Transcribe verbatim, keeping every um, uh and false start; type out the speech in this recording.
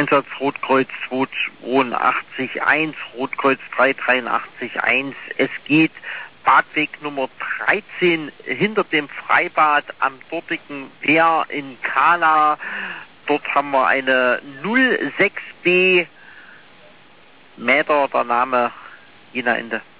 Einsatz Rotkreuz zwei zwei acht eins, Rotkreuz drei drei acht eins. Es geht Badweg Nummer dreizehn hinter dem Freibad am dortigen Wehr in Kala. Dort haben wir eine null sechs B Meter, der Name Jena Ende.